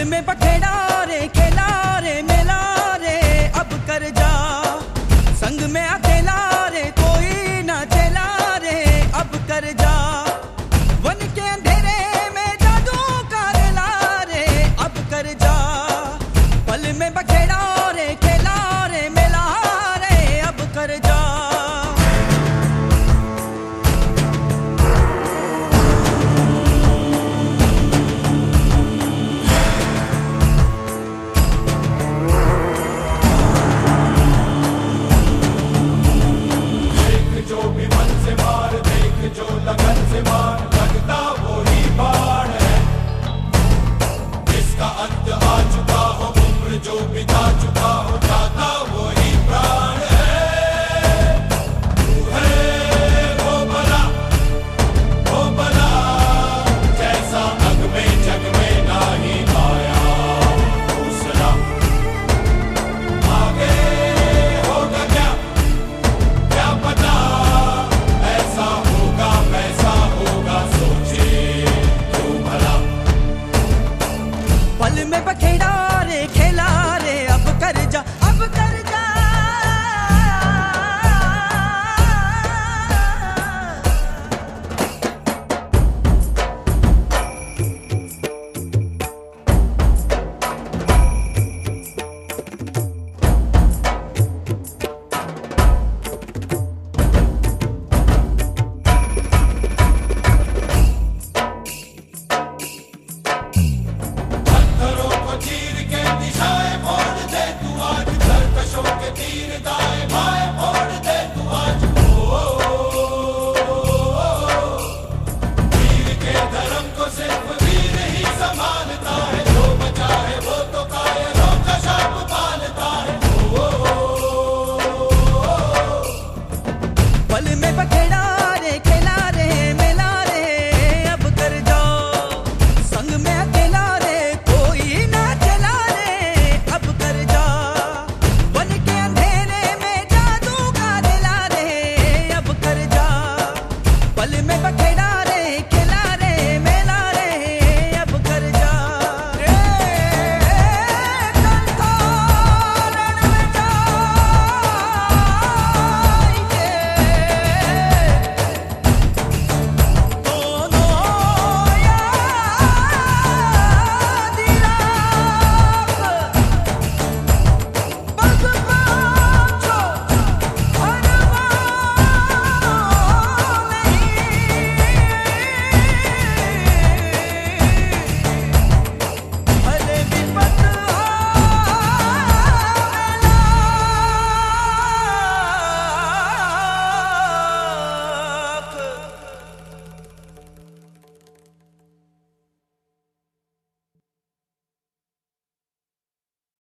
में बखेड़ा रे खेला रे मेला रे अब कर जा संग में अकेला रे कोई ना चला रे अब कर जा वन के अंधेरे में जादू कर ला रे अब कर जा पल में बखेड़ा रे खेला रे मेला रे अब कर जा पल में बखेड़ा रे खेला रे अब कर जा अब कर जा पल में बखेड़ा